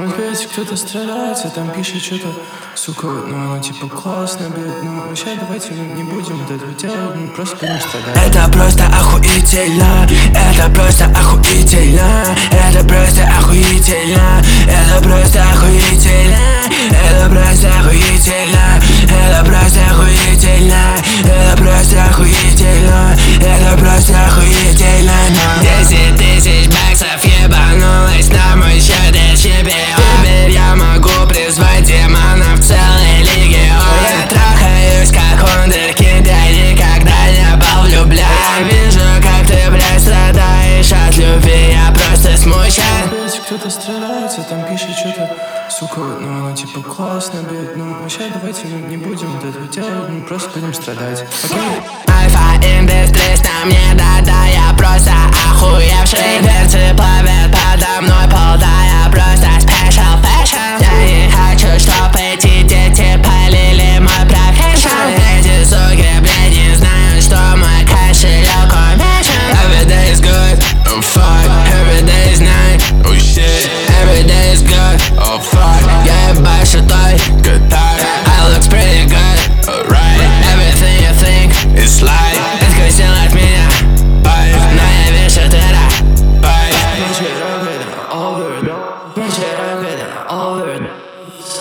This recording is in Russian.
Опять кто-то страдается, там пишет что-то, сука, ну оно типа классно, блядь. Ну вообще давайте не будем вот этого делать, ну просто будем страдать. Это просто охуительно, это просто охуительно, это просто охуительно, это просто охуительно, это просто охуительно, это просто охуительно, это просто охуительно, это просто охуительно. 10 тысяч баксов ебанулось на мой счет, я чемпион. Теперь я могу призвать демонов целой легион. Я трахаюсь как вундеркинд, я никогда не был влюблен. Я вижу, как ты, блядь, страдаешь от любви, я просто смущен. Опять кто-то страдается, там пишет что-то, сука, ну оно типа классно, блядь. Ну вообще давайте не будем вот этого делать, ну просто будем страдать. Окей? Альфа Industries на мне, да-да, я просто охуевший. Перцы плавят подо мной полта.